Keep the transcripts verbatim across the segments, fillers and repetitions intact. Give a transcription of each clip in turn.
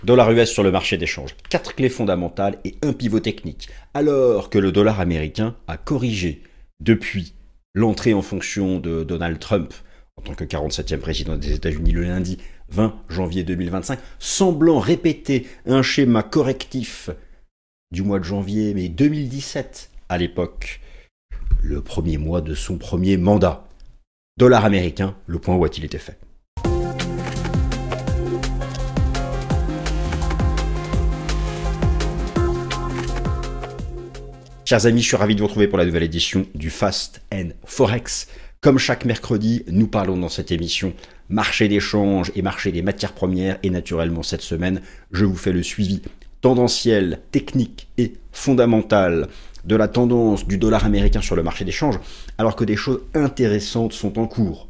Dollar U S sur le marché des changes. Quatre clés fondamentales et un pivot technique. Alors que le dollar américain a corrigé depuis l'entrée en fonction de Donald Trump en tant que quarante-septième président des États-Unis le lundi vingt janvier deux mille vingt-cinq, semblant répéter un schéma correctif du mois de janvier mais deux mille dix-sept à l'époque, le premier mois de son premier mandat. Dollar américain, le point où a-t-il été fait? Chers amis, je suis ravi de vous retrouver pour la nouvelle édition du Fast and Forex. Comme chaque mercredi, nous parlons dans cette émission marché des changes et marché des matières premières. Et naturellement, cette semaine, je vous fais le suivi tendanciel, technique et fondamental de la tendance du dollar américain sur le marché des changes, alors que des choses intéressantes sont en cours.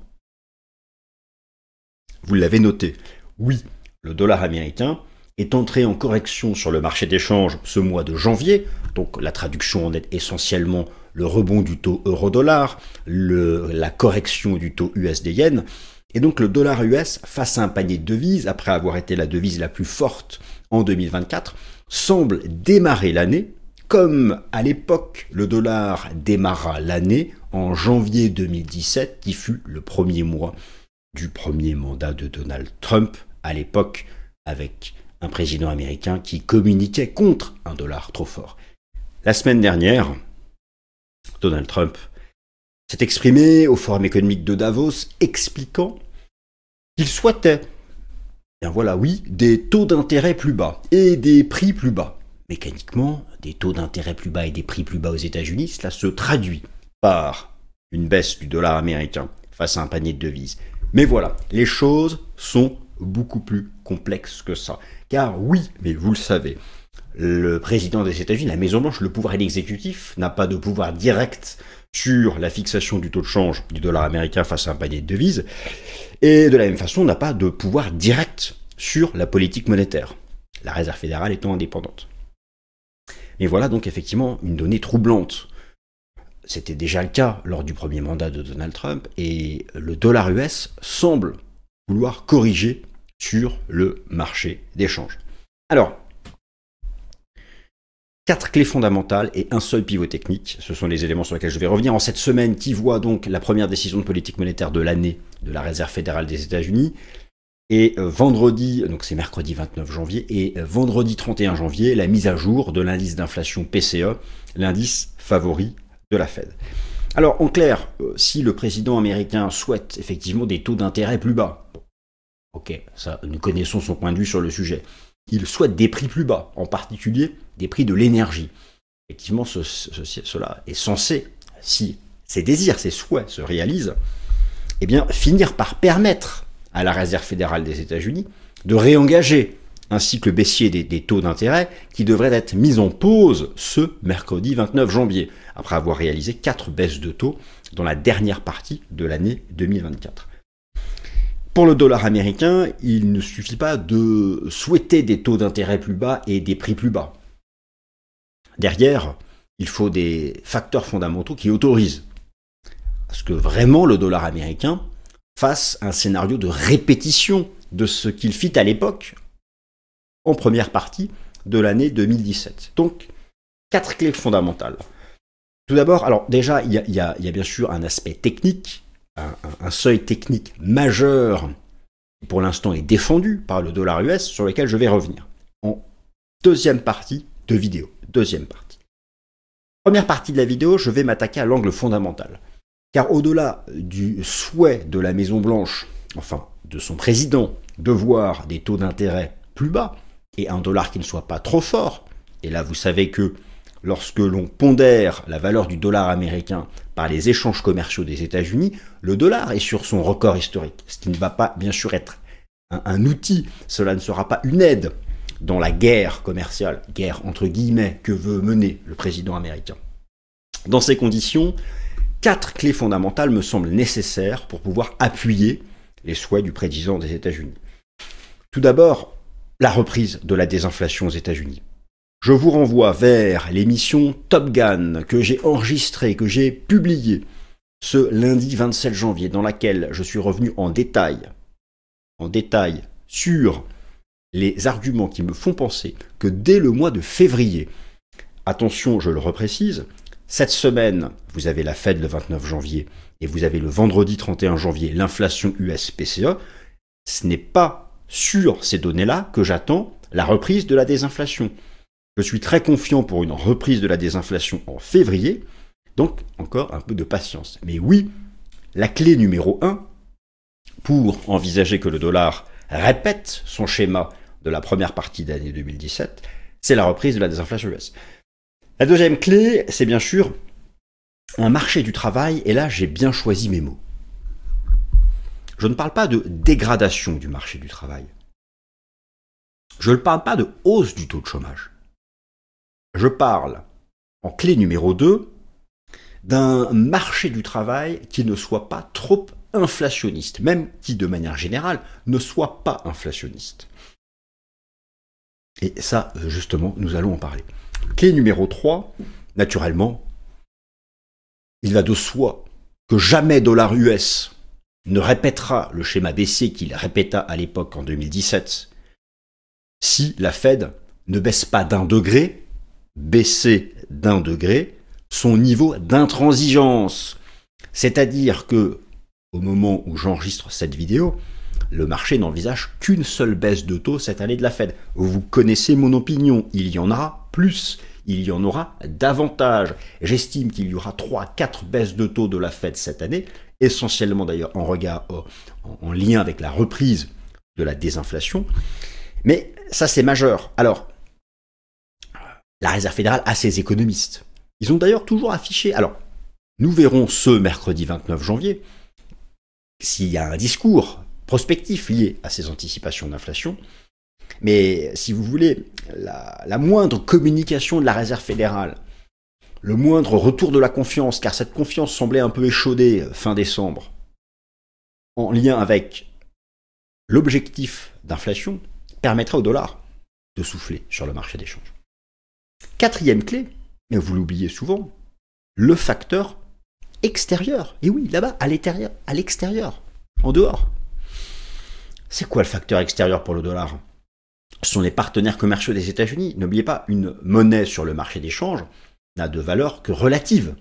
Vous l'avez noté, oui, le dollar américain est entré en correction sur le marché des changes ce mois de janvier. Donc la traduction en est essentiellement le rebond du taux euro-dollar, le, la correction du taux U S D-yen. Et donc le dollar U S, face à un panier de devises, après avoir été la devise la plus forte en deux mille vingt-quatre, semble démarrer l'année, comme à l'époque le dollar démarra l'année en janvier deux mille dix-sept, qui fut le premier mois du premier mandat de Donald Trump, à l'époque avec un président américain qui communiquait contre un dollar trop fort. La semaine dernière, Donald Trump s'est exprimé au Forum économique de Davos, expliquant qu'il souhaitait, bien voilà, oui, des taux d'intérêt plus bas et des prix plus bas. Mécaniquement, des taux d'intérêt plus bas et des prix plus bas aux États-Unis, cela se traduit par une baisse du dollar américain face à un panier de devises. Mais voilà, les choses sont beaucoup plus complexes que ça. Car oui, mais vous le savez, le président des États-Unis, la Maison-Blanche, le pouvoir exécutif, n'a pas de pouvoir direct sur la fixation du taux de change du dollar américain face à un panier de devises, et de la même façon, n'a pas de pouvoir direct sur la politique monétaire, la Réserve fédérale étant indépendante. Mais voilà donc effectivement une donnée troublante. C'était déjà le cas lors du premier mandat de Donald Trump, et le dollar U S semble vouloir corriger sur le marché des changes. Alors, quatre clés fondamentales et un seul pivot technique, ce sont les éléments sur lesquels je vais revenir en cette semaine qui voit donc la première décision de politique monétaire de l'année de la Réserve fédérale des États-Unis. Et euh, vendredi, donc c'est mercredi vingt-neuf janvier, et euh, vendredi trente et un janvier, la mise à jour de l'indice d'inflation P C E, l'indice favori de la Fed. Alors en clair, euh, si le président américain souhaite effectivement des taux d'intérêt plus bas, bon, ok, ça, nous connaissons son point de vue sur le sujet. Il souhaite des prix plus bas, en particulier des prix de l'énergie. Effectivement, ce, ce, cela est censé, si ses désirs, ses souhaits se réalisent, eh bien, finir par permettre à la Réserve fédérale des États-Unis de réengager un cycle baissier des, des taux d'intérêt qui devrait être mis en pause ce mercredi vingt-neuf janvier, après avoir réalisé quatre baisses de taux dans la dernière partie de l'année deux mille vingt-quatre. Pour le dollar américain, il ne suffit pas de souhaiter des taux d'intérêt plus bas et des prix plus bas. Derrière, il faut des facteurs fondamentaux qui autorisent à ce que vraiment le dollar américain fasse un scénario de répétition de ce qu'il fit à l'époque en première partie de l'année deux mille dix-sept. Donc, quatre clés fondamentales. Tout d'abord, alors déjà, il y a, il y a, il y a bien sûr un aspect technique, un, un, un seuil technique majeur qui pour l'instant est défendu par le dollar U S, sur lequel je vais revenir en deuxième partie de vidéo. Deuxième partie. Première partie de la vidéo, je vais m'attaquer à l'angle fondamental. Car au-delà du souhait de la Maison-Blanche, enfin de son président, de voir des taux d'intérêt plus bas et un dollar qui ne soit pas trop fort, et là vous savez que lorsque l'on pondère la valeur du dollar américain par les échanges commerciaux des États-Unis, le dollar est sur son record historique, ce qui ne va pas bien sûr être un, un outil, cela ne sera pas une aide dans la guerre commerciale, guerre entre guillemets, que veut mener le président américain. Dans ces conditions, quatre clés fondamentales me semblent nécessaires pour pouvoir appuyer les souhaits du président des États-Unis. Tout d'abord, la reprise de la désinflation aux États-Unis. Je vous renvoie vers l'émission Top Gun que j'ai enregistrée, que j'ai publiée ce lundi vingt-sept janvier, dans laquelle je suis revenu en détail, en détail sur les arguments qui me font penser que dès le mois de février, attention, je le reprécise, cette semaine, vous avez la Fed le vingt-neuf janvier et vous avez le vendredi trente et un janvier l'inflation U S P C E, ce n'est pas sur ces données-là que j'attends la reprise de la désinflation. Je suis très confiant pour une reprise de la désinflation en février, donc encore un peu de patience. Mais oui, la clé numéro un, pour envisager que le dollar répète son schéma de la première partie de l'année deux mille dix-sept, c'est la reprise de la désinflation U S. La deuxième clé, c'est bien sûr un marché du travail, et là j'ai bien choisi mes mots. Je ne parle pas de dégradation du marché du travail. Je ne parle pas de hausse du taux de chômage. Je parle, en clé numéro deux, d'un marché du travail qui ne soit pas trop inflationniste, même qui, de manière générale, ne soit pas inflationniste. Et ça, justement, nous allons en parler. Clé numéro trois, naturellement, il va de soi que jamais dollar U S ne répétera le schéma baissier qu'il répéta à l'époque en deux mille dix-sept si la Fed ne baisse pas d'un degré, baisser d'un degré, son niveau d'intransigeance. C'est-à-dire que, au moment où j'enregistre cette vidéo, le marché n'envisage qu'une seule baisse de taux cette année de la Fed. Vous connaissez mon opinion, il y en aura plus, il y en aura davantage. J'estime qu'il y aura trois à quatre baisses de taux de la Fed cette année, essentiellement d'ailleurs en regard, en, en lien avec la reprise de la désinflation. Mais ça c'est majeur. Alors, la Réserve fédérale a ses économistes. Ils ont d'ailleurs toujours affiché, alors nous verrons ce mercredi vingt-neuf janvier, s'il y a un discours prospectif lié à ces anticipations d'inflation, mais si vous voulez, la, la moindre communication de la Réserve fédérale, le moindre retour de la confiance, car cette confiance semblait un peu échaudée fin décembre, en lien avec l'objectif d'inflation, permettra au dollar de souffler sur le marché des changes. Quatrième clé, mais vous l'oubliez souvent, le facteur extérieur. Et oui, là-bas, à l'extérieur, à l'extérieur, en dehors. C'est quoi le facteur extérieur pour le dollar? Ce sont les partenaires commerciaux des États-Unis. N'oubliez pas, une monnaie sur le marché des changes n'a de valeur que relative.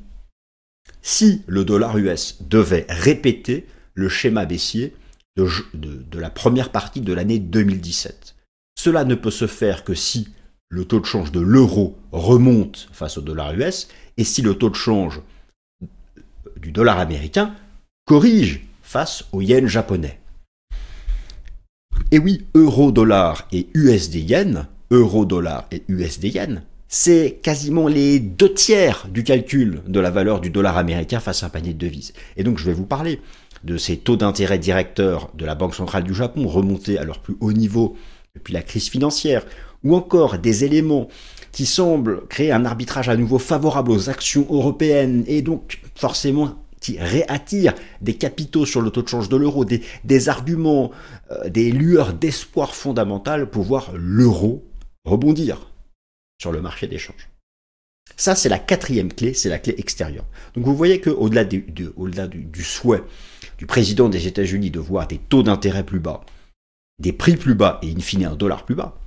Si le dollar U S devait répéter le schéma baissier de, de, de la première partie de l'année deux mille dix-sept, cela ne peut se faire que si le taux de change de l'euro remonte face au dollar U S et si le taux de change du dollar américain corrige face au yen japonais. Et oui, euro-dollar et U S D-yen, euro-dollar et U S D-yen, c'est quasiment les deux tiers du calcul de la valeur du dollar américain face à un panier de devises. Et donc je vais vous parler de ces taux d'intérêt directeurs de la Banque centrale du Japon remontés à leur plus haut niveau depuis la crise financière, ou encore des éléments qui semblent créer un arbitrage à nouveau favorable aux actions européennes et donc forcément qui réattirent des capitaux sur le taux de change de l'euro, des, des arguments, euh, des lueurs d'espoir fondamentales pour voir l'euro rebondir sur le marché des changes. Ça, c'est la quatrième clé, c'est la clé extérieure. Donc vous voyez qu'au-delà, du, de, au-delà du, du souhait du président des États-Unis de voir des taux d'intérêt plus bas, des prix plus bas et in fine un dollar plus bas,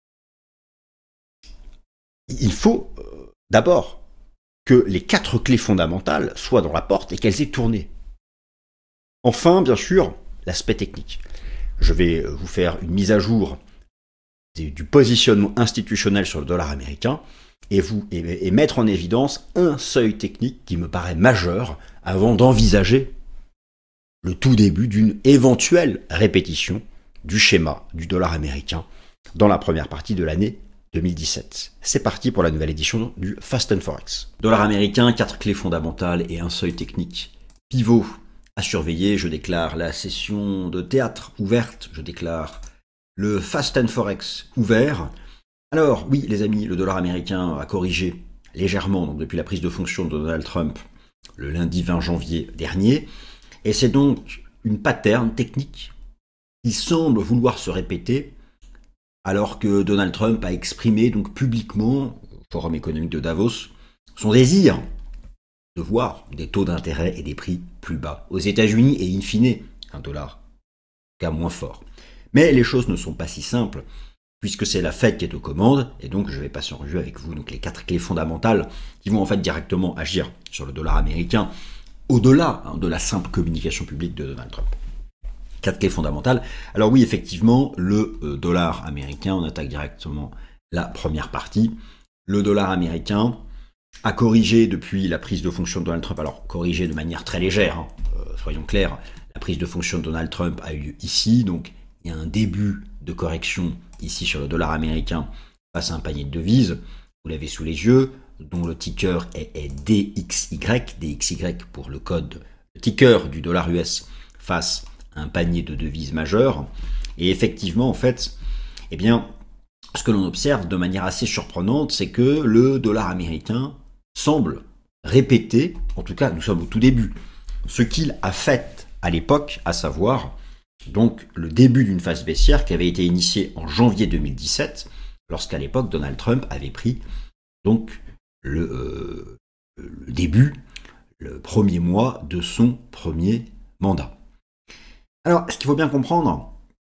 il faut euh, d'abord que les quatre clés fondamentales soient dans la porte et qu'elles aient tourné. Enfin, bien sûr, l'aspect technique. Je vais vous faire une mise à jour du positionnement institutionnel sur le dollar américain et, vous, et, et mettre en évidence un seuil technique qui me paraît majeur avant d'envisager le tout début d'une éventuelle répétition du schéma du dollar américain dans la première partie de l'année deux mille dix-sept. C'est parti pour la nouvelle édition du Fast and Forex. Dollar américain, quatre clés fondamentales et un seuil technique. Pivot à surveiller, je déclare la session de théâtre ouverte, je déclare le Fast and Forex ouvert. Alors oui les amis, le dollar américain a corrigé légèrement donc depuis la prise de fonction de Donald Trump le lundi vingt janvier dernier, et c'est donc une pattern technique qui semble vouloir se répéter alors que Donald Trump a exprimé donc publiquement, au Forum économique de Davos, son désir de voir des taux d'intérêt et des prix plus bas aux États-Unis et in fine un dollar cas moins fort. Mais les choses ne sont pas si simples puisque c'est la Fed qui est aux commandes, et donc je vais passer en revue avec vous donc les quatre clés fondamentales qui vont en fait directement agir sur le dollar américain, au-delà hein, de la simple communication publique de Donald Trump. Quatre clés fondamentales. Alors oui, effectivement, le euh, dollar américain, on attaque directement la première partie. Le dollar américain a corrigé depuis la prise de fonction de Donald Trump, alors corrigé de manière très légère, hein, euh, soyons clairs, la prise de fonction de Donald Trump a eu lieu ici, donc il y a un début de correction ici sur le dollar américain face à un panier de devises, vous l'avez sous les yeux, dont le ticker est, est D X Y, D X Y pour le code, le ticker du dollar U S face à un panier de devises majeures. Et effectivement, en fait, eh bien, ce que l'on observe de manière assez surprenante, c'est que le dollar américain semble répéter, en tout cas nous sommes au tout début, ce qu'il a fait à l'époque, à savoir donc le début d'une phase baissière qui avait été initiée en janvier deux mille dix-sept, lorsqu'à l'époque Donald Trump avait pris donc le, euh, le début, le premier mois de son premier mandat. Alors, ce qu'il faut bien comprendre,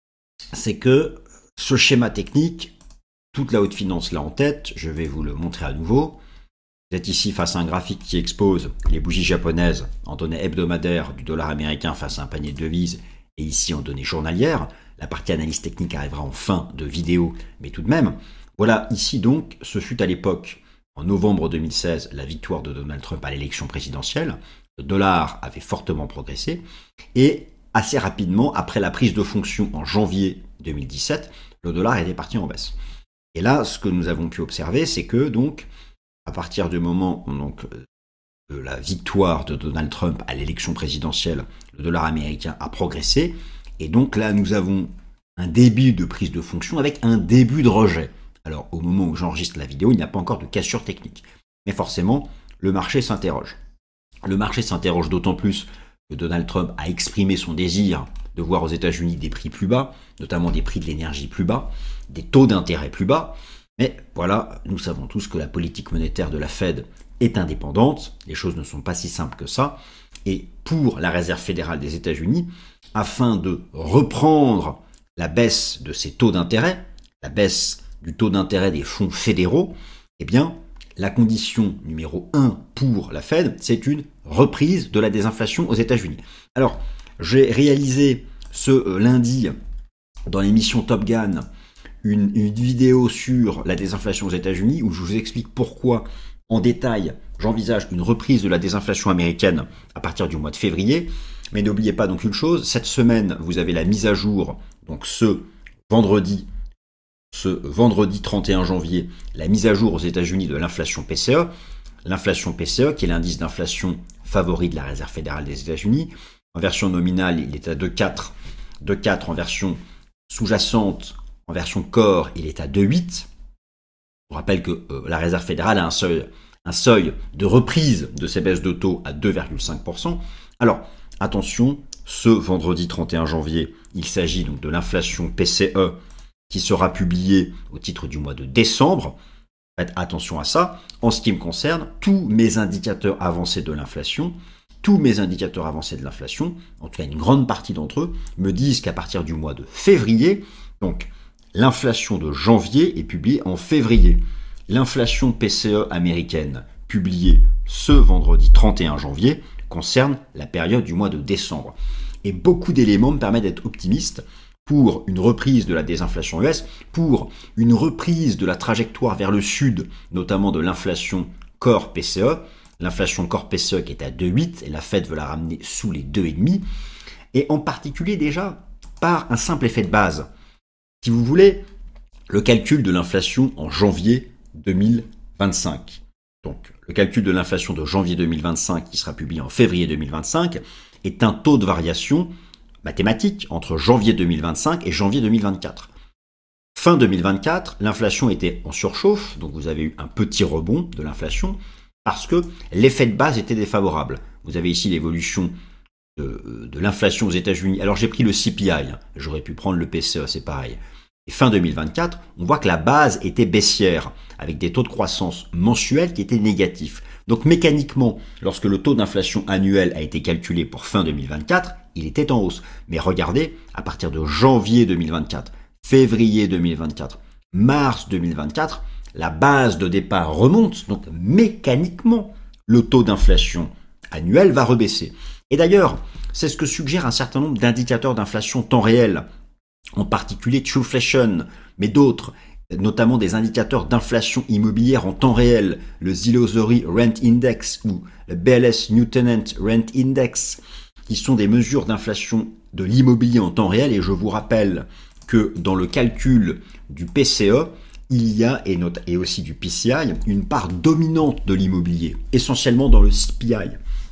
c'est que ce schéma technique, toute la haute finance l'a en tête, je vais vous le montrer à nouveau. Vous êtes ici face à un graphique qui expose les bougies japonaises en données hebdomadaires du dollar américain face à un panier de devises, et ici en données journalières. La partie analyse technique arrivera en fin de vidéo, mais tout de même. Voilà, ici donc, ce fut à l'époque, en novembre deux mille seize, la victoire de Donald Trump à l'élection présidentielle. Le dollar avait fortement progressé, et assez rapidement, après la prise de fonction en janvier deux mille dix-sept, le dollar était parti en baisse. Et là, ce que nous avons pu observer, c'est que donc, à partir du moment donc, de la victoire de Donald Trump à l'élection présidentielle, le dollar américain a progressé. Et donc là, nous avons un début de prise de fonction avec un début de rejet. Alors, au moment où j'enregistre la vidéo, il n'y a pas encore de cassure technique. Mais forcément, le marché s'interroge. Le marché s'interroge d'autant plus que Donald Trump a exprimé son désir de voir aux États-Unis des prix plus bas, notamment des prix de l'énergie plus bas, des taux d'intérêt plus bas. Mais voilà, nous savons tous que la politique monétaire de la Fed est indépendante. Les choses ne sont pas si simples que ça. Et pour la Réserve fédérale des États-Unis, afin de reprendre la baisse de ces taux d'intérêt, la baisse du taux d'intérêt des fonds fédéraux, eh bien, la condition numéro un pour la Fed, c'est une reprise de la désinflation aux États-Unis. Alors, j'ai réalisé ce lundi, dans l'émission Top Gun, une, une vidéo sur la désinflation aux États-Unis, où je vous explique pourquoi, en détail, j'envisage une reprise de la désinflation américaine à partir du mois de février. Mais n'oubliez pas donc une chose, cette semaine, vous avez la mise à jour, donc ce vendredi, ce vendredi trente et un janvier, la mise à jour aux États-Unis de l'inflation P C E. L'inflation P C E, qui est l'indice d'inflation favori de la Réserve fédérale des États-Unis. En version nominale, il est à deux virgule quatre. deux virgule quatre en version sous-jacente, en version core, il est à deux virgule huit. Je vous rappelle que euh, la Réserve fédérale a un seuil, un seuil de reprise de ces baisses de taux à deux virgule cinq pour cent. Alors, attention, ce vendredi trente et un janvier, il s'agit donc de l'inflation P C E qui sera publiée au titre du mois de décembre. Faites attention à ça. En ce qui me concerne, tous mes indicateurs avancés de l'inflation, tous mes indicateurs avancés de l'inflation, en tout cas une grande partie d'entre eux, me disent qu'à partir du mois de février, donc l'inflation de janvier est publiée en février. L'inflation P C E américaine publiée ce vendredi trente et un janvier concerne la période du mois de décembre. Et beaucoup d'éléments me permettent d'être optimiste pour une reprise de la désinflation U S, pour une reprise de la trajectoire vers le sud, notamment de l'inflation core P C E. L'inflation core P C E qui est à deux virgule huit et la Fed veut la ramener sous les deux virgule cinq. Et en particulier déjà par un simple effet de base. Si vous voulez, le calcul de l'inflation en janvier deux mille vingt-cinq. Donc, le calcul de l'inflation de janvier deux mille vingt-cinq, qui sera publié en février deux mille vingt-cinq, est un taux de variation mathématique entre janvier deux mille vingt-cinq et janvier deux mille vingt-quatre. Fin deux mille vingt-quatre, l'inflation était en surchauffe, donc vous avez eu un petit rebond de l'inflation, parce que l'effet de base était défavorable. Vous avez ici l'évolution de, de l'inflation aux États-Unis. Alors j'ai pris le C P I, hein. J'aurais pu prendre le P C E, c'est pareil. Et fin deux mille vingt-quatre, on voit que la base était baissière, avec des taux de croissance mensuels qui étaient négatifs. Donc mécaniquement, lorsque le taux d'inflation annuel a été calculé pour fin deux mille vingt-quatre, il était en hausse. Mais regardez, à partir de janvier deux mille vingt-quatre, février deux mille vingt-quatre, mars deux mille vingt-quatre, la base de départ remonte, donc mécaniquement, le taux d'inflation annuel va rebaisser. Et d'ailleurs, c'est ce que suggèrent un certain nombre d'indicateurs d'inflation temps réel, en particulier Trueflation, mais d'autres, notamment des indicateurs d'inflation immobilière en temps réel, le Zillow-Zori Rent Index ou le B L S New Tenant Rent Index, qui sont des mesures d'inflation de l'immobilier en temps réel. Et je vous rappelle que dans le calcul du P C E, il y a, et, not- et aussi du P C I, une part dominante de l'immobilier, essentiellement dans le C P I.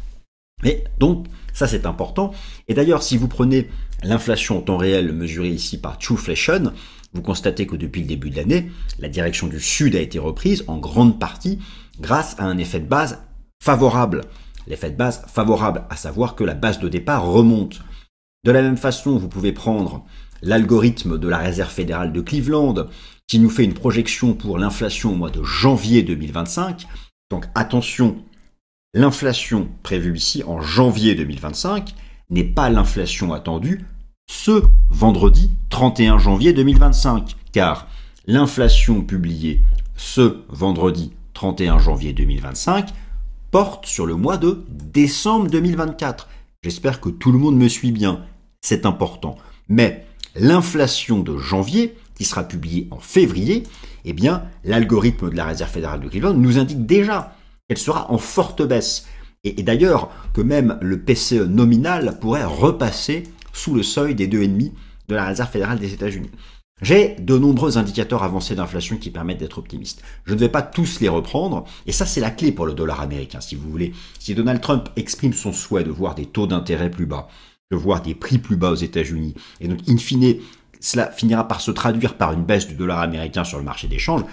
Mais donc, ça c'est important. Et d'ailleurs, si vous prenez l'inflation en temps réel mesurée ici par Trueflation, vous constatez que depuis le début de l'année, la direction du Sud a été reprise en grande partie grâce à un effet de base favorable. L'effet de base favorable, à savoir que la base de départ remonte. De la même façon, vous pouvez prendre l'algorithme de la Réserve fédérale de Cleveland qui nous fait une projection pour l'inflation au mois de janvier deux mille vingt-cinq. Donc attention, l'inflation prévue ici en janvier deux mille vingt-cinq n'est pas l'inflation attendue ce vendredi trente et un janvier deux mille vingt-cinq, car l'inflation publiée ce vendredi trente et un janvier deux mille vingt-cinq porte sur le mois de décembre deux mille vingt-quatre. J'espère que tout le monde me suit bien, c'est important. Mais l'inflation de janvier, qui sera publiée en février, eh bien, l'algorithme de la Réserve fédérale de Cleveland nous indique déjà qu'elle sera en forte baisse. Et, et d'ailleurs, que même le P C E nominal pourrait repasser sous le seuil des deux virgule cinq de la Réserve fédérale des États-Unis. J'ai de nombreux indicateurs avancés d'inflation qui permettent d'être optimiste. Je ne vais pas tous les reprendre, et ça c'est la clé pour le dollar américain, si vous voulez. Si Donald Trump exprime son souhait de voir des taux d'intérêt plus bas, de voir des prix plus bas aux États-Unis, et donc in fine, cela finira par se traduire par une baisse du dollar américain sur le marché des changes,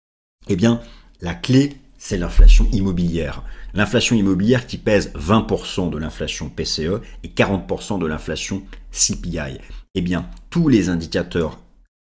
eh bien, la clé, c'est l'inflation immobilière. L'inflation immobilière qui pèse vingt pour cent de l'inflation P C E et quarante pour cent de l'inflation C P I. Eh bien, tous les indicateurs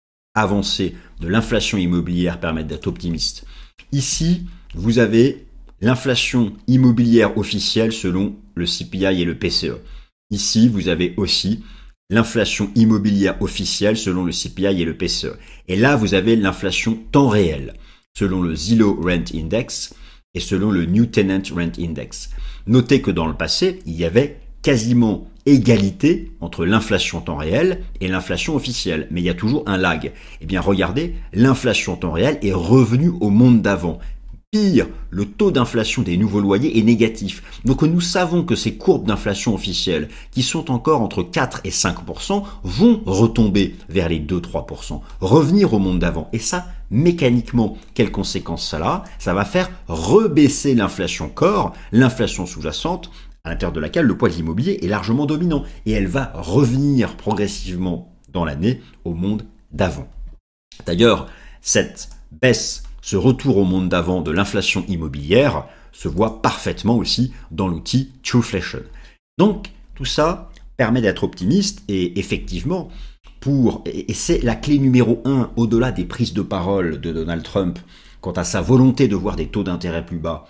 avancés de l'inflation immobilière permettent d'être optimistes. Ici, vous avez l'inflation immobilière officielle selon le C P I et le P C E. Ici, vous avez aussi l'inflation immobilière officielle selon le C P I et le P C E. Et là, vous avez l'inflation temps réel selon le Zillow Rent Index et selon le New Tenant Rent Index. Notez que dans le passé, il y avait quasiment égalité entre l'inflation temps réel et l'inflation officielle, mais il y a toujours un lag. Eh bien, regardez, l'inflation temps réel est revenue au monde d'avant. Pire, le taux d'inflation des nouveaux loyers est négatif. Donc nous savons que ces courbes d'inflation officielles, qui sont encore entre quatre et cinq pour cent, vont retomber vers les deux à trois pour cent, revenir au monde d'avant. Et ça, mécaniquement, quelles conséquences ça a? Ça va faire rebaisser l'inflation core, l'inflation sous-jacente, à l'intérieur de laquelle le poids de l'immobilier est largement dominant. Et elle va revenir progressivement dans l'année au monde d'avant. D'ailleurs, cette baisse, ce retour au monde d'avant de l'inflation immobilière se voit parfaitement aussi dans l'outil Trueflation. Donc, tout ça permet d'être optimiste et effectivement, pour, et c'est la clé numéro un au-delà des prises de parole de Donald Trump quant à sa volonté de voir des taux d'intérêt plus bas,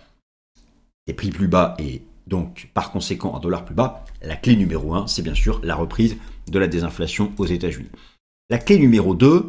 des prix plus bas et donc par conséquent un dollar plus bas, la clé numéro un, c'est bien sûr la reprise de la désinflation aux États-Unis. La clé numéro deux,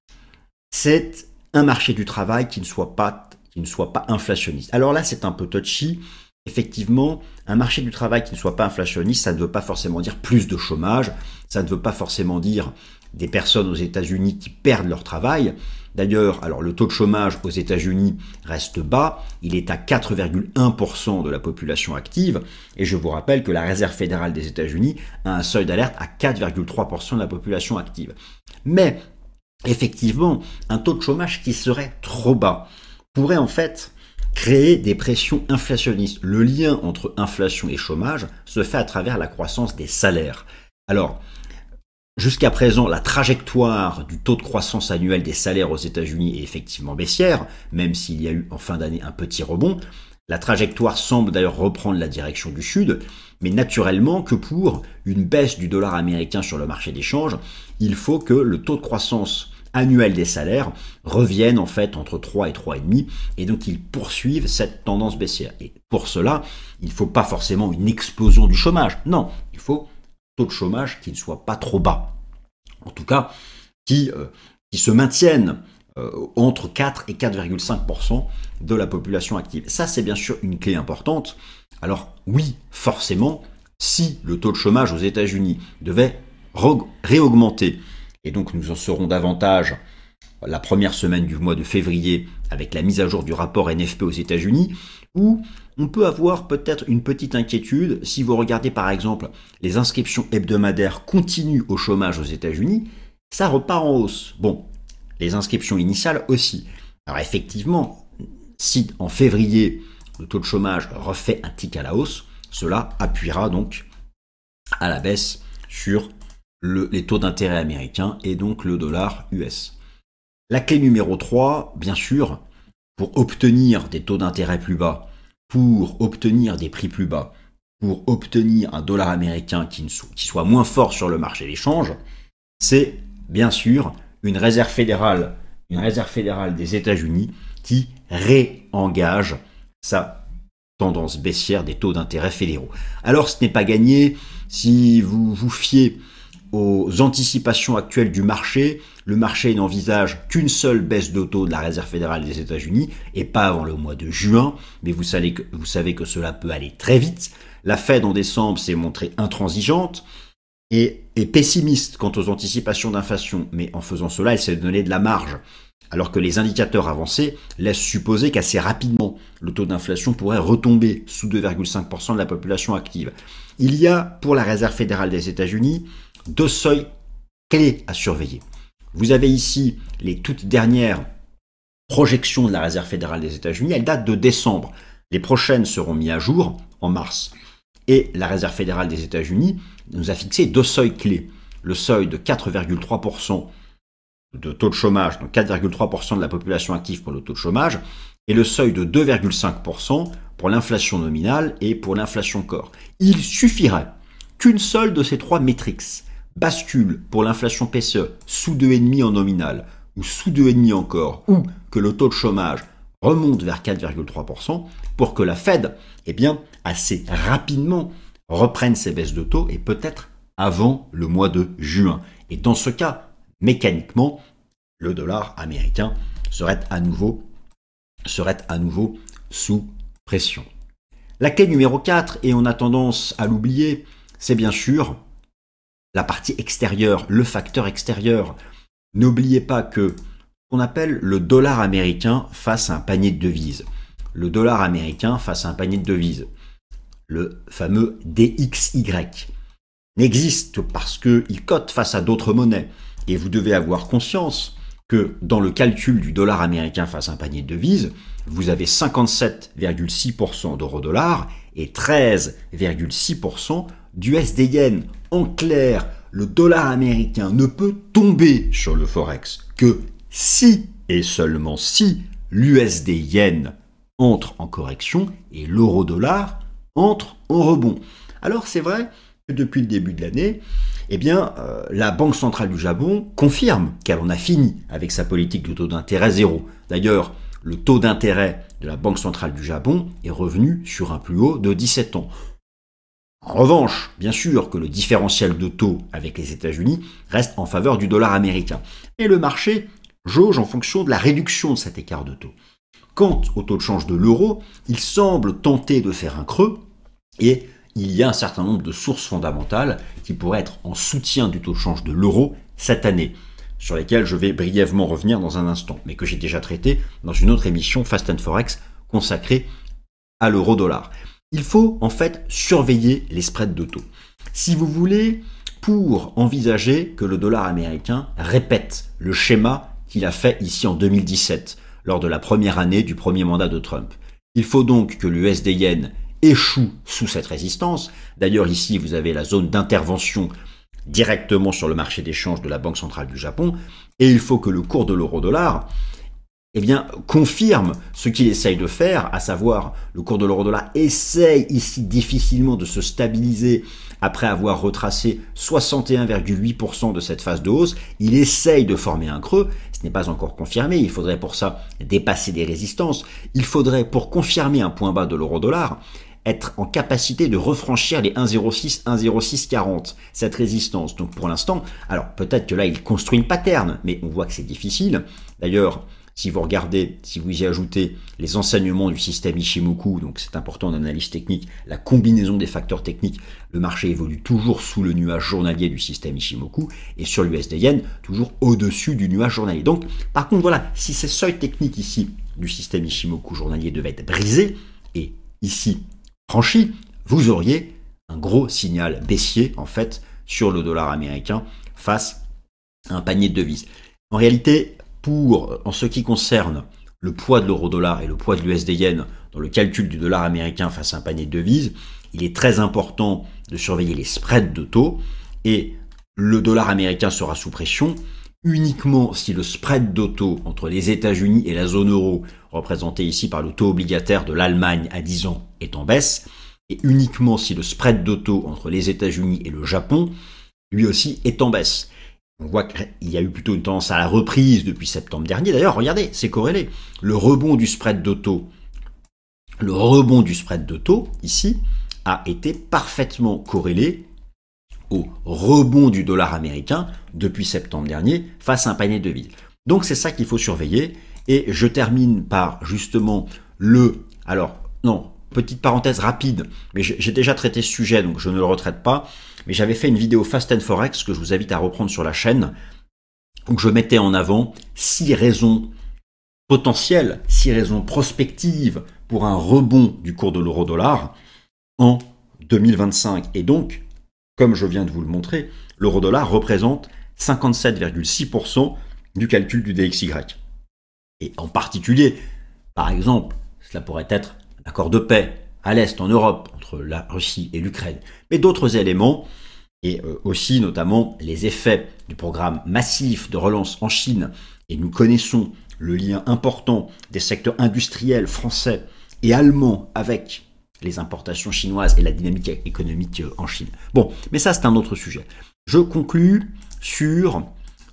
c'est un marché du travail qui ne soit pas, qui ne soit pas inflationniste. Alors là, c'est un peu touchy. Effectivement, un marché du travail qui ne soit pas inflationniste, ça ne veut pas forcément dire plus de chômage, ça ne veut pas forcément dire des personnes aux États-Unis qui perdent leur travail. D'ailleurs, alors le taux de chômage aux États-Unis reste bas, il est à quatre virgule un pour cent de la population active, et je vous rappelle que la Réserve fédérale des États-Unis a un seuil d'alerte à quatre virgule trois pour cent de la population active. Mais effectivement, un taux de chômage qui serait trop bas pourrait en fait créer des pressions inflationnistes. Le lien entre inflation et chômage se fait à travers la croissance des salaires. Alors, jusqu'à présent, la trajectoire du taux de croissance annuel des salaires aux États-Unis est effectivement baissière, même s'il y a eu en fin d'année un petit rebond. La trajectoire semble d'ailleurs reprendre la direction du Sud, mais naturellement que pour une baisse du dollar américain sur le marché des changes, il faut que le taux de croissance annuel des salaires revienne en fait entre trois et trois virgule cinq, et donc ils poursuivent cette tendance baissière. Et pour cela, il ne faut pas forcément une explosion du chômage. Non, il faut un taux de chômage qui ne soit pas trop bas. En tout cas, qui, euh, qui se maintienne euh, entre quatre et quatre virgule cinq pour cent de la population active. Ça, c'est bien sûr une clé importante. Alors oui, forcément, si le taux de chômage aux États-Unis devait réaugmenter, et donc nous en saurons davantage la première semaine du mois de février avec la mise à jour du rapport N F P aux États-Unis, où on peut avoir peut-être une petite inquiétude si vous regardez par exemple les inscriptions hebdomadaires continues au chômage aux États-Unis, ça repart en hausse. Bon, les inscriptions initiales aussi. Alors effectivement, si en février le taux de chômage refait un tic à la hausse, cela appuiera donc à la baisse sur le, les taux d'intérêt américains et donc le dollar U S. La clé numéro trois, bien sûr, pour obtenir des taux d'intérêt plus bas, pour obtenir des prix plus bas, pour obtenir un dollar américain qui, ne so- qui soit moins fort sur le marché des changes, c'est bien sûr une réserve fédérale, une réserve fédérale des États-Unis qui réengage sa tendance baissière des taux d'intérêt fédéraux. Alors ce n'est pas gagné si vous vous fiez aux anticipations actuelles du marché. Le marché n'envisage qu'une seule baisse de taux de la Réserve fédérale des États-Unis et pas avant le mois de juin, mais vous savez que, vous savez que cela peut aller très vite. La Fed en décembre s'est montrée intransigeante et est pessimiste quant aux anticipations d'inflation, mais en faisant cela, elle s'est donné de la marge, alors que les indicateurs avancés laissent supposer qu'assez rapidement, le taux d'inflation pourrait retomber sous deux virgule cinq pour cent de la population active. Il y a, pour la Réserve fédérale des États-Unis, deux seuils clés à surveiller. Vous avez ici les toutes dernières projections de la Réserve fédérale des États-Unis. Elles datent de décembre. Les prochaines seront mises à jour en mars. Et la Réserve fédérale des États-Unis nous a fixé deux seuils clés. Le seuil de quatre virgule trois pour cent de taux de chômage, donc quatre virgule trois pour cent de la population active pour le taux de chômage, et le seuil de deux virgule cinq pour cent pour l'inflation nominale et pour l'inflation corps. Il suffirait qu'une seule de ces trois métriques bascule pour l'inflation P C E sous deux virgule cinq en nominal ou sous deux virgule cinq encore, ou que le taux de chômage remonte vers quatre virgule trois pour cent pour que la Fed, eh bien, assez rapidement reprenne ses baisses de taux et peut-être avant le mois de juin. Et dans ce cas, mécaniquement, le dollar américain serait à nouveau, serait à nouveau sous pression. La clé numéro quatre, et on a tendance à l'oublier, c'est bien sûr la partie extérieure, le facteur extérieur. N'oubliez pas que ce qu'on appelle le dollar américain face à un panier de devises. Le dollar américain face à un panier de devises, le fameux D X Y, n'existe parce qu'il cote face à d'autres monnaies. Et vous devez avoir conscience que dans le calcul du dollar américain face à un panier de devises, vous avez cinquante-sept virgule six pour cent d'euro-dollar et treize virgule six pour cent d'U S D yen. En clair, le dollar américain ne peut tomber sur le Forex que si et seulement si l'U S D yen entre en correction et l'euro-dollar entre en rebond. Alors c'est vrai que depuis le début de l'année, eh bien, euh, la Banque centrale du Japon confirme qu'elle en a fini avec sa politique de taux d'intérêt zéro. D'ailleurs, le taux d'intérêt de la Banque centrale du Japon est revenu sur un plus haut de dix-sept ans. En revanche, bien sûr que le différentiel de taux avec les États-Unis reste en faveur du dollar américain. Et le marché jauge en fonction de la réduction de cet écart de taux. Quant au taux de change de l'euro, il semble tenter de faire un creux et il y a un certain nombre de sources fondamentales qui pourraient être en soutien du taux de change de l'euro cette année, sur lesquelles je vais brièvement revenir dans un instant, mais que j'ai déjà traité dans une autre émission Fast and Forex consacrée à l'euro-dollar. Il faut en fait surveiller les spreads de taux. Si vous voulez, pour envisager que le dollar américain répète le schéma qu'il a fait ici en deux mille dix-sept, lors de la première année du premier mandat de Trump. Il faut donc que l'U S D yen échoue sous cette résistance. D'ailleurs, ici, vous avez la zone d'intervention directement sur le marché d'échange de la Banque centrale du Japon. Et il faut que le cours de l'euro-dollar eh bien, confirme ce qu'il essaye de faire, à savoir le cours de l'euro-dollar essaye ici difficilement de se stabiliser après avoir retracé soixante et un virgule huit pour cent de cette phase de hausse. Il essaye de former un creux, ce n'est pas encore confirmé, il faudrait pour ça dépasser des résistances. Il faudrait, pour confirmer un point bas de l'euro-dollar, être en capacité de refranchir les un zéro six, un zéro six quarante, cette résistance. Donc pour l'instant, alors peut-être que là il construit une pattern, mais on voit que c'est difficile. D'ailleurs, si vous regardez, si vous y ajoutez les enseignements du système Ichimoku, donc c'est important en analyse technique, la combinaison des facteurs techniques, le marché évolue toujours sous le nuage journalier du système Ichimoku, et sur l'U S D Yen, toujours au-dessus du nuage journalier. Donc, par contre, voilà, si ces seuils techniques ici du système Ichimoku journalier devaient être brisés, et ici franchis, vous auriez un gros signal baissier, en fait, sur le dollar américain face à un panier de devises. En réalité, pour, en ce qui concerne le poids de l'euro-dollar et le poids de l'U S D Yen dans le calcul du dollar américain face à un panier de devises, il est très important de surveiller les spreads de taux et le dollar américain sera sous pression uniquement si le spread de taux entre les États-Unis et la zone euro, représenté ici par le taux obligataire de l'Allemagne à dix ans, est en baisse, et uniquement si le spread de taux entre les États-Unis et le Japon, lui aussi, est en baisse. On voit qu'il y a eu plutôt une tendance à la reprise depuis septembre dernier. D'ailleurs, regardez, c'est corrélé. Le rebond du spread de taux, le rebond du spread de taux, ici, a été parfaitement corrélé au rebond du dollar américain depuis septembre dernier face à un panier de devises. Donc c'est ça qu'il faut surveiller. Et je termine par justement le... Alors, non, petite parenthèse rapide, mais j'ai déjà traité ce sujet, donc je ne le retraite pas. Mais j'avais fait une vidéo Fast and Forex que je vous invite à reprendre sur la chaîne, où je mettais en avant six raisons potentielles, six raisons prospectives pour un rebond du cours de l'euro-dollar en deux mille vingt-cinq. Et donc, comme je viens de vous le montrer, l'euro-dollar représente cinquante-sept virgule six pour cent du calcul du D X Y. Et en particulier, par exemple, cela pourrait être un accord de paix à l'Est, en Europe, entre la Russie et l'Ukraine, mais d'autres éléments, et aussi notamment les effets du programme massif de relance en Chine, et nous connaissons le lien important des secteurs industriels français et allemands avec les importations chinoises et la dynamique économique en Chine. Bon, mais ça c'est un autre sujet. Je conclus sur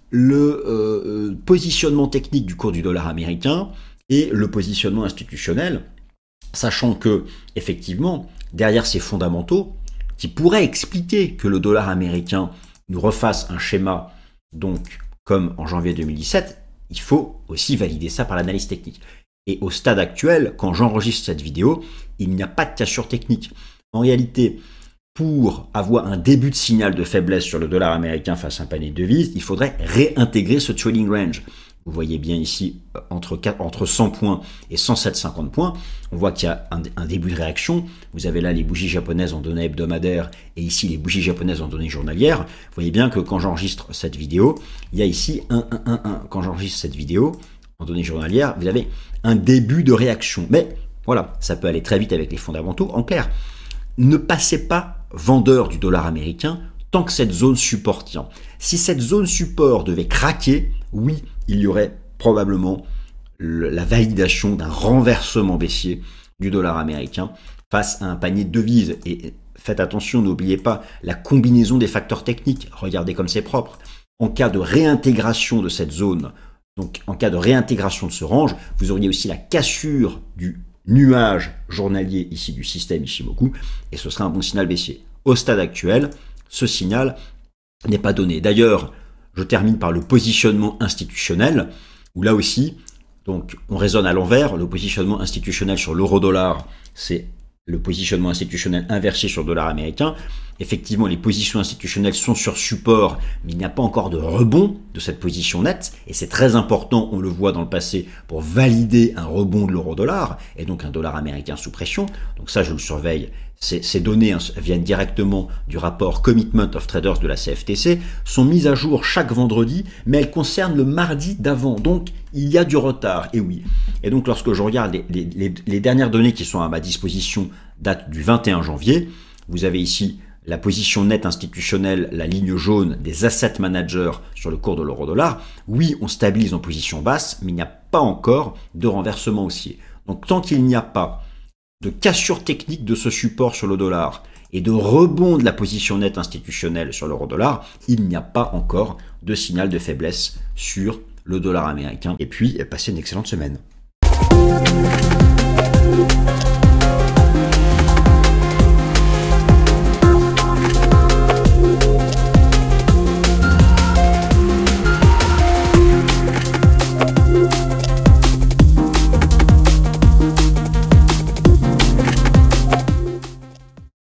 le euh, positionnement technique du cours du dollar américain et le positionnement institutionnel, sachant que, effectivement, derrière ces fondamentaux, qui pourraient expliquer que le dollar américain nous refasse un schéma, donc, comme en janvier deux mille dix-sept, il faut aussi valider ça par l'analyse technique. Et au stade actuel, quand j'enregistre cette vidéo, il n'y a pas de cassure technique. En réalité, pour avoir un début de signal de faiblesse sur le dollar américain face à un panier de devises, il faudrait réintégrer ce trading range. Vous voyez bien ici, entre, entre cent points et cent sept virgule cinquante points, on voit qu'il y a un, un début de réaction. Vous avez là les bougies japonaises en données hebdomadaires et ici les bougies japonaises en données journalières. Vous voyez bien que quand j'enregistre cette vidéo, il y a ici un, un, un, un. Quand j'enregistre cette vidéo en données journalières, vous avez un début de réaction. Mais voilà, ça peut aller très vite avec les fondamentaux. En clair, ne passez pas vendeur du dollar américain tant que cette zone support tient. Si cette zone support devait craquer, oui, il y aurait probablement le, la validation d'un renversement baissier du dollar américain face à un panier de devises. Et faites attention, n'oubliez pas la combinaison des facteurs techniques. Regardez comme c'est propre. En cas de réintégration de cette zone, donc en cas de réintégration de ce range, vous auriez aussi la cassure du nuage journalier ici du système Ichimoku et ce serait un bon signal baissier. Au stade actuel, ce signal n'est pas donné. D'ailleurs, je termine par le positionnement institutionnel, où là aussi, donc, on raisonne à l'envers. Le positionnement institutionnel sur l'euro-dollar, c'est le positionnement institutionnel inversé sur le dollar américain. Effectivement, les positions institutionnelles sont sur support, mais il n'y a pas encore de rebond de cette position nette. Et c'est très important, on le voit dans le passé, pour valider un rebond de l'euro-dollar, et donc un dollar américain sous pression. Donc ça, je le surveille. Ces, ces données hein, viennent directement du rapport Commitment of Traders de la C F T C, sont mises à jour chaque vendredi, mais elles concernent le mardi d'avant. Donc, il y a du retard, et oui. Et donc, lorsque je regarde les, les, les, les dernières données qui sont à ma disposition, datent du vingt et un janvier, vous avez ici la position nette institutionnelle, la ligne jaune des asset managers sur le cours de l'euro-dollar. Oui, on stabilise en position basse, mais il n'y a pas encore de renversement haussier. Donc, tant qu'il n'y a pas de cassure technique de ce support sur le dollar et de rebond de la position nette institutionnelle sur l'euro-dollar, il n'y a pas encore de signal de faiblesse sur le dollar américain. Et puis, passez une excellente semaine.